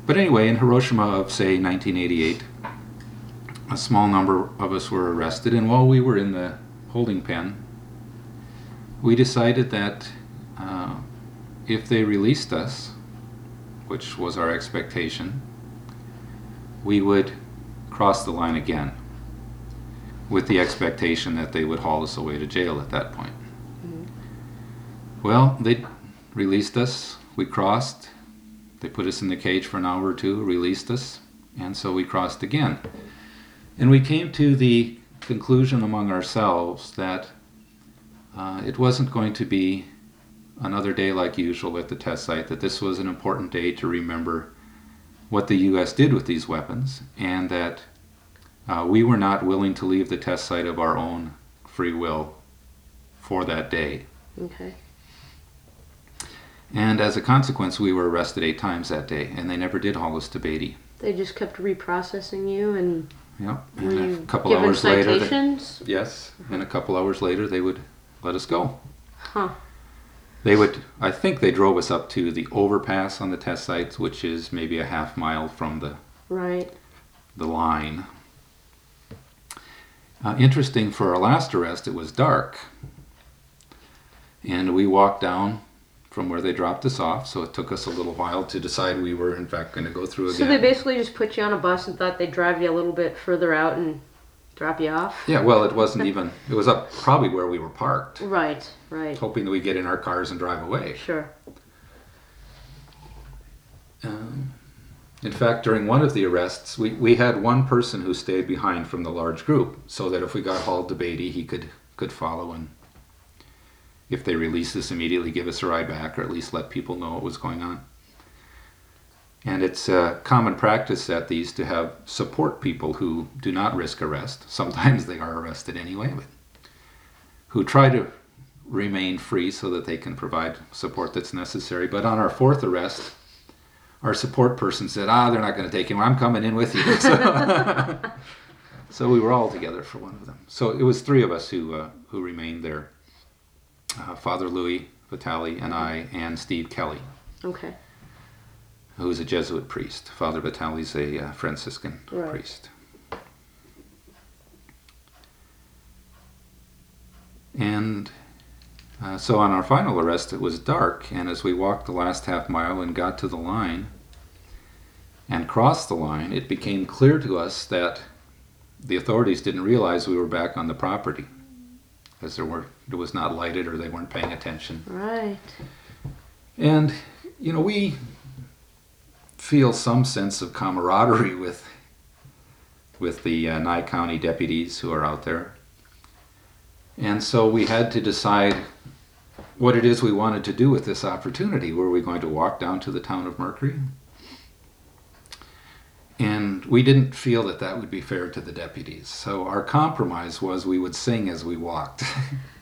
But anyway, in Hiroshima of, say, 1988, a small number of us were arrested, and while we were in the holding pen, we decided that if they released us, which was our expectation, we would cross the line again, with the expectation that they would haul us away to jail at that point. Well, they released us, we crossed, they put us in the cage for an hour or two, released us, and so we crossed again. And we came to the conclusion among ourselves that it wasn't going to be another day like usual at the test site, that this was an important day to remember what the U.S. did with these weapons, and that we were not willing to leave the test site of our own free will for that day. Okay. And as a consequence, we were arrested 8 times that day, and they never did haul us to Beatty. They just kept reprocessing you, and Yep. were And you a couple given hours later, citations? yes, and a couple hours later they would let us go. Huh. They would, I think they drove us up to the overpass on the test sites, which is maybe a half mile from the Right. line. Interesting, for our last arrest, it was dark. And we walked down from where they dropped us off, so it took us a little while to decide we were in fact going to go through again. So they basically just put you on a bus and thought they'd drive you a little bit further out and drop you off? Yeah, well, it wasn't even, it was up probably where we were parked, Right, right. hoping that we'd get in our cars and drive away. Sure. In fact, during one of the arrests, we had one person who stayed behind from the large group, so that if we got hauled to Beatty, he could follow, and if they released us, immediately give us a ride back, or at least let people know what was going on. And it's a common practice at these to have support people who do not risk arrest. Sometimes they are arrested anyway, but who try to remain free so that they can provide support that's necessary. But on our 4th arrest, our support person said, they're not going to take him. I'm coming in with you. So we were all together for one of them. So it was 3 of us who remained there. Father Louis Vitale and I, and Steve Kelly. Okay. Who's a Jesuit priest. Father Vitale's a Franciscan priest. And so on our final arrest, it was dark, and as we walked the last half mile and got to the line and crossed the line, it became clear to us that the authorities didn't realize we were back on the property, because it was not lighted, or they weren't paying attention. Right. And, we feel some sense of camaraderie with the Nye County deputies who are out there. And so we had to decide what it is we wanted to do with this opportunity. Were we going to walk down to the town of Mercury? And we didn't feel that would be fair to the deputies. So our compromise was we would sing as we walked.